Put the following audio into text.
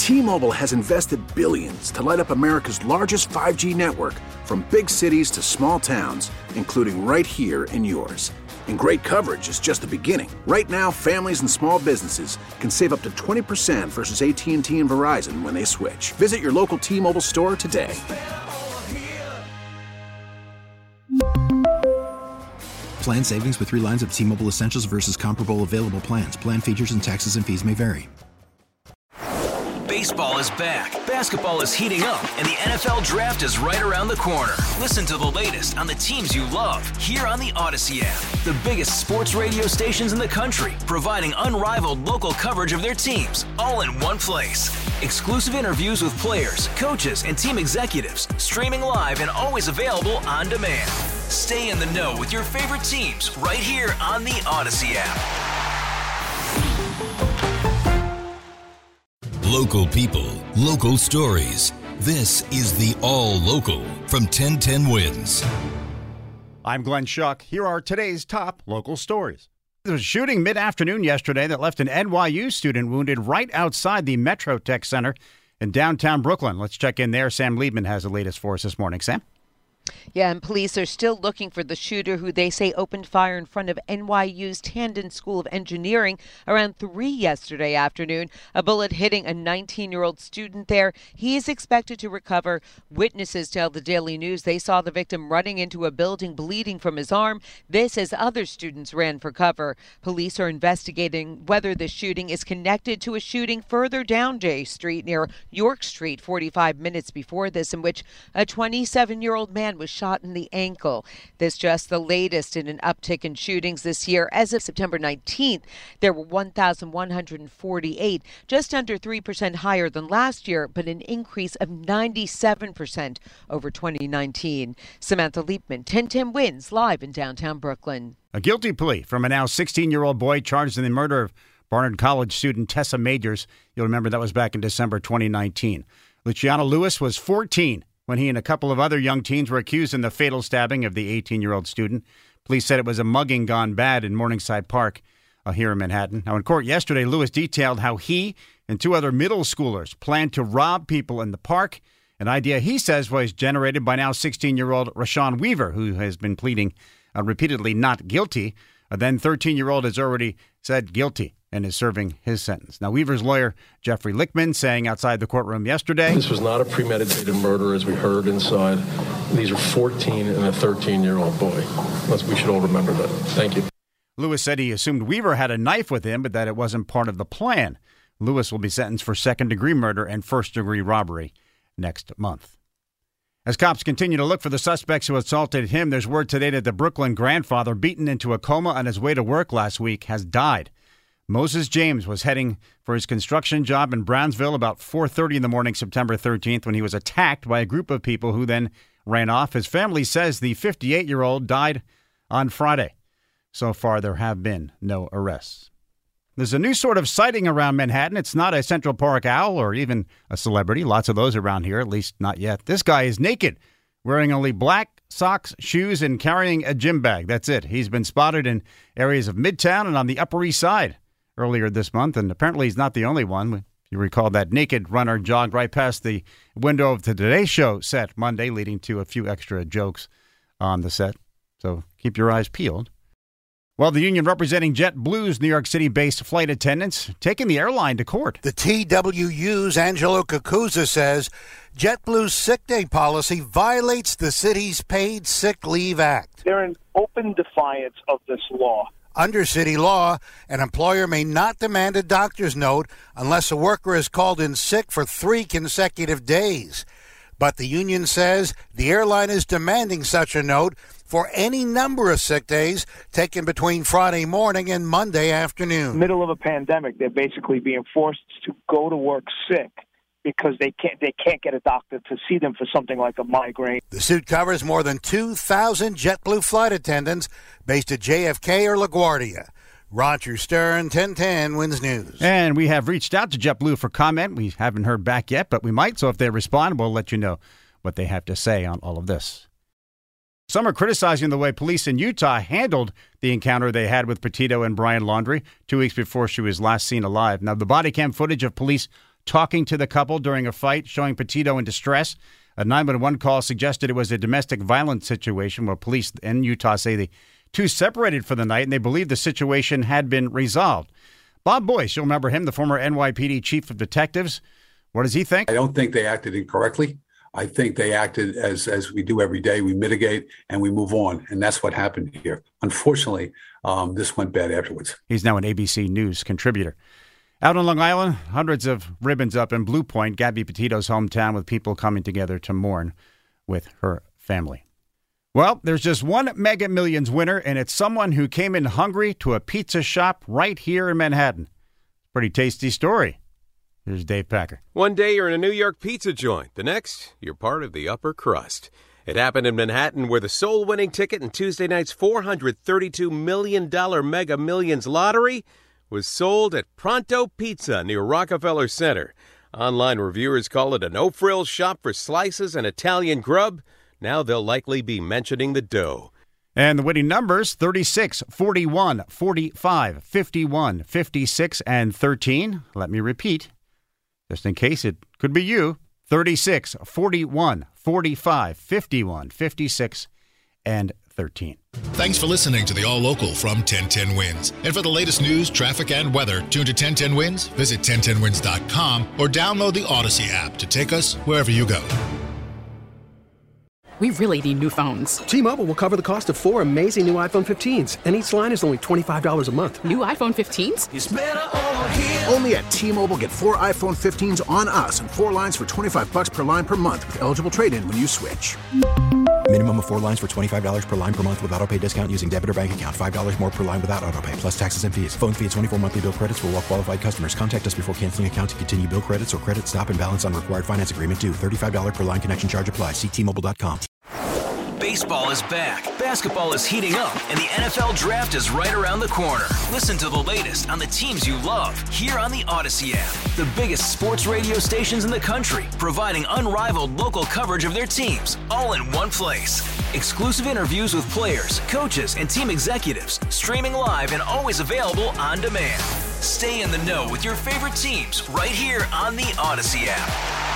T-Mobile has invested billions to light up America's largest 5G network, from big cities to small towns, including right here in yours. And great coverage is just the beginning. Right now, families and small businesses can save up to 20% versus AT&T and Verizon when they switch. Visit your local T-Mobile store today. Plan savings with 3 lines of T-Mobile Essentials versus comparable available plans. Plan features and taxes and fees may vary. Baseball is back, basketball is heating up, and the NFL Draft is right around the corner. Listen to the latest on the teams you love here on the Odyssey app. The biggest sports radio stations in the country, providing unrivaled local coverage of their teams, all in one place. Exclusive interviews with players, coaches, and team executives, streaming live and always available on demand. Stay in the know with your favorite teams right here on the Odyssey app. Local people, local stories. This is the All Local from 1010 Wins. I'm Glenn Schuck. Here are today's top local stories. There was a shooting mid-afternoon yesterday that left an NYU student wounded right outside the Metro Tech Center in downtown Brooklyn. Let's check in there. Sam Liebman has the latest for us this morning. Sam? Yeah, and police are still looking for the shooter who they say opened fire in front of NYU's Tandon School of Engineering around 3 yesterday afternoon. A bullet hitting a 19-year-old student there. He is expected to recover. Witnesses tell the Daily News they saw the victim running into a building bleeding from his arm. This as other students ran for cover. Police are investigating whether the shooting is connected to a shooting further down J Street near York Street 45 minutes before this, in which a 27-year-old man was shot in the ankle. This just the latest in an uptick in shootings this year. As of September 19th, there were 1,148, just under 3% higher than last year, but an increase of 97% over 2019. Samantha Liebman, 1010 Wins, live in downtown Brooklyn. A guilty plea from a now 16-year-old boy charged in the murder of Barnard College student Tessa Majors. You'll remember that was back in December 2019. Luciano Lewis was 14 when he and a couple of other young teens were accused in the fatal stabbing of the 18-year-old student. Police said it was a mugging gone bad in Morningside Park here in Manhattan. Now, in court yesterday, Lewis detailed how he and 2 other middle schoolers planned to rob people in the park, an idea he says was generated by now 16-year-old Rashawn Weaver, who has been pleading repeatedly not guilty. Then 13-year-old has already said guilty and is serving his sentence. Now, Weaver's lawyer, Jeffrey Lichtman, saying outside the courtroom yesterday, this was not a premeditated murder, as we heard inside. These are 14 and a 13-year-old boy. We should all remember that. Thank you. Lewis said he assumed Weaver had a knife with him, but that it wasn't part of the plan. Lewis will be sentenced for second-degree murder and first-degree robbery next month. As cops continue to look for the suspects who assaulted him, there's word today that the Brooklyn grandfather, beaten into a coma on his way to work last week, has died. Moses James was heading for his construction job in Brownsville about 4:30 in the morning, September 13th, when he was attacked by a group of people who then ran off. His family says the 58-year-old died on Friday. So far, there have been no arrests. There's a new sort of sighting around Manhattan. It's not a Central Park owl or even a celebrity. Lots of those around here, at least not yet. This guy is naked, wearing only black socks, shoes, and carrying a gym bag. That's it. He's been spotted in areas of Midtown and on the Upper East Side earlier this month, and apparently he's not the only one. If you recall, that naked runner jogged right past the window of the Today Show set Monday, leading to a few extra jokes on the set. So keep your eyes peeled. Well, the union representing JetBlue's New York City-based flight attendants taking the airline to court. The TWU's Angelo Cacuza says JetBlue's sick day policy violates the city's Paid Sick Leave Act. They're in open defiance of this law. Under city law, an employer may not demand a doctor's note unless a worker is called in sick for 3 consecutive days. But the union says the airline is demanding such a note for any number of sick days taken between Friday morning and Monday afternoon. Middle of a pandemic, they're basically being forced to go to work sick because they can't get a doctor to see them for something like a migraine. The suit covers more than 2,000 JetBlue flight attendants based at JFK or LaGuardia. Roger Stern, 1010 Wins News. And we have reached out to JetBlue for comment. We haven't heard back yet, but we might. So if they respond, we'll let you know what they have to say on all of this. Some are criticizing the way police in Utah handled the encounter they had with Petito and Brian Laundrie 2 weeks before she was last seen alive. Now, the body cam footage of police talking to the couple during a fight, showing Petito in distress. A 911 call suggested it was a domestic violence situation where police in Utah say the two separated for the night, and they believe the situation had been resolved. Bob Boyce, you'll remember him, the former NYPD chief of detectives. What does he think? I don't think they acted incorrectly. I think they acted as we do every day. We mitigate and we move on. And that's what happened here. Unfortunately, this went bad afterwards. He's now an ABC News contributor. Out on Long Island, hundreds of ribbons up in Blue Point, Gabby Petito's hometown, with people coming together to mourn with her family. Well, there's just one Mega Millions winner, and it's someone who came in hungry to a pizza shop right here in Manhattan. Pretty tasty story. Here's Dave Packer. One day you're in a New York pizza joint. The next, you're part of the upper crust. It happened in Manhattan, where the sole winning ticket in Tuesday night's $432 million Mega Millions lottery was sold at Pronto Pizza near Rockefeller Center. Online reviewers call it a no-frills shop for slices and Italian grub. Now they'll likely be mentioning the dough. And the winning numbers, 36, 41, 45, 51, 56, and 13. Let me repeat, just in case it could be you, 36, 41, 45, 51, 56, and 13. Thanks for listening to the All Local from 1010 Wins. And for the latest news, traffic, and weather, tune to 1010 Wins, visit 1010wins.com, or download the Odyssey app to take us wherever you go. We really need new phones. T-Mobile will cover the cost of 4 amazing new iPhone 15s, and each line is only $25 a month. New iPhone 15s? It's better over here. Only at T-Mobile, get 4 iPhone 15s on us and 4 lines for $25 per line per month with eligible trade-in when you switch. Minimum of 4 lines for $25 per line per month with autopay discount using debit or bank account. $5 more per line without autopay, plus taxes and fees. Phone fee at 24 monthly bill credits for well-qualified customers. Contact us before canceling account to continue bill credits or credit stop and balance on required finance agreement due. $35 per line connection charge applies. See T-Mobile.com. Baseball is back, basketball is heating up, and the NFL Draft is right around the corner. Listen to the latest on the teams you love here on the Odyssey app. The biggest sports radio stations in the country, providing unrivaled local coverage of their teams, all in one place. Exclusive interviews with players, coaches, and team executives, streaming live and always available on demand. Stay in the know with your favorite teams right here on the Odyssey app.